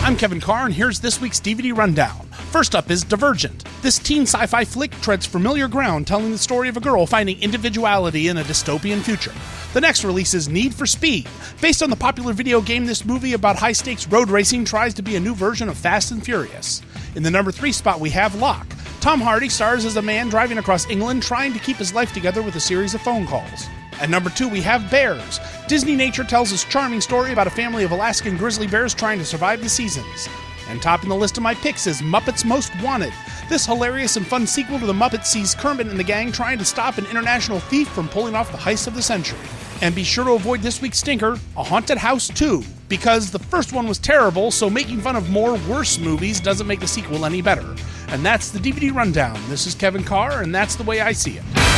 I'm Kevin Carr, and here's this week's DVD rundown. First up is Divergent. This teen sci-fi flick treads familiar ground, telling the story of a girl finding individuality in a dystopian future. The next release is Need for Speed. Based on the popular video game, this movie about high-stakes road racing tries to be a new version of Fast and Furious. In the number 3 spot, we have Locke. Tom Hardy stars as a man driving across England trying to keep his life together with a series of phone calls. At number 2, we have Bears. Disney Nature tells this charming story about a family of Alaskan grizzly bears trying to survive the seasons. And topping the list of my picks is Muppets Most Wanted. This hilarious and fun sequel to The Muppets sees Kermit and the gang trying to stop an international thief from pulling off the heist of the century. And be sure to avoid this week's stinker, A Haunted House 2, because the first one was terrible, so making fun of more worse movies doesn't make the sequel any better. And that's the DVD rundown. This is Kevin Carr, and that's the way I see it.